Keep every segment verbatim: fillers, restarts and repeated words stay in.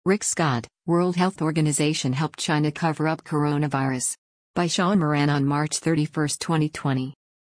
Rick Scott, World Health Organization helped China cover up coronavirus. By Sean Moran on March thirty-first, twenty twenty.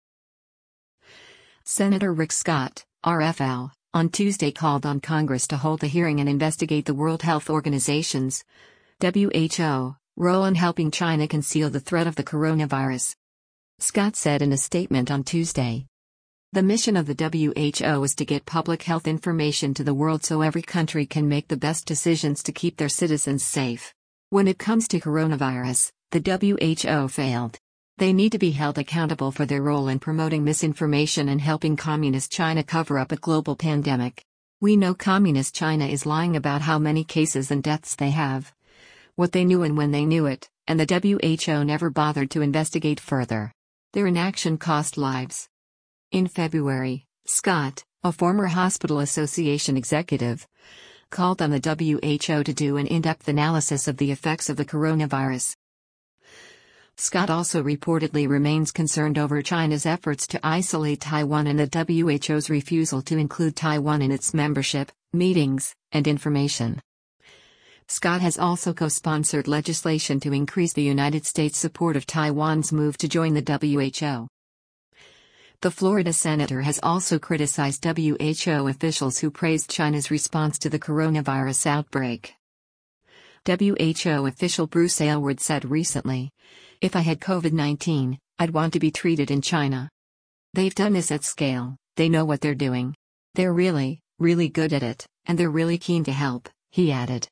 Senator Rick Scott, R F L, on Tuesday called on Congress to hold a hearing and investigate the World Health Organization's W H O role in helping China conceal the threat of the coronavirus. Scott said in a statement on Tuesday. The mission of the W H O is to get public health information to the world so every country can make the best decisions to keep their citizens safe. When it comes to coronavirus, the W H O failed. They need to be held accountable for their role in promoting misinformation and helping Communist China cover up a global pandemic. We know Communist China is lying about how many cases and deaths they have, what they knew and when they knew it, and the W H O never bothered to investigate further. Their inaction cost lives. In February, Scott, a former Hospital Association executive, called on the W H O to do an in-depth analysis of the effects of the coronavirus. Scott also reportedly remains concerned over China's efforts to isolate Taiwan and the W H O's refusal to include Taiwan in its membership, meetings, and information. Scott has also co-sponsored legislation to increase the United States' support of Taiwan's move to join the W H O. The Florida senator has also criticized W H O officials who praised China's response to the coronavirus outbreak. W H O official Bruce Aylward said recently, "If I had COVID nineteen, I'd want to be treated in China. They've done this at scale, they know what they're doing. They're really, really good at it, and they're really keen to help," he added.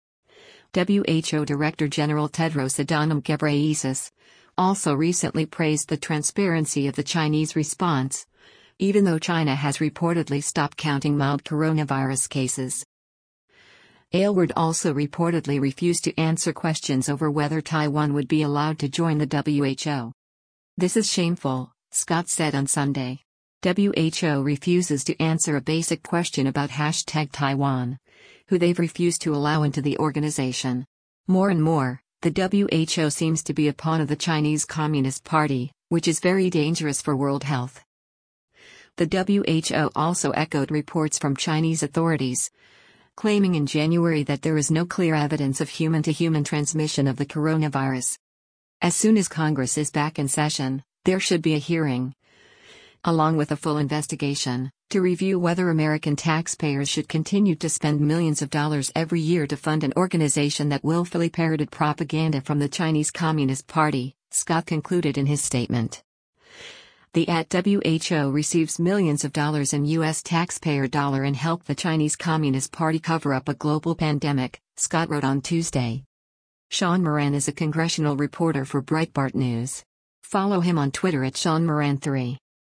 W H O Director General Tedros Adhanom Ghebreyesus also recently praised the transparency of the Chinese response, even though China has reportedly stopped counting mild coronavirus cases. Aylward also reportedly refused to answer questions over whether Taiwan would be allowed to join the W H O. "This is shameful," Scott said on Sunday. W H O refuses to answer a basic question about hashtag Taiwan, who they've refused to allow into the organization. More and more, the W H O seems to be a pawn of the Chinese Communist Party, which is very dangerous for world health. The W H O also echoed reports from Chinese authorities, claiming in January that there is no clear evidence of human-to-human transmission of the coronavirus. As soon as Congress is back in session, there should be a hearing, along with a full investigation, to review whether American taxpayers should continue to spend millions of dollars every year to fund an organization that willfully parroted propaganda from the Chinese Communist Party, Scott concluded in his statement. The at W H O receives millions of dollars in U S taxpayer dollar and help the Chinese Communist Party cover up a global pandemic, Scott wrote on Tuesday. Sean Moran is a congressional reporter for Breitbart News. Follow him on Twitter at Sean Moran three.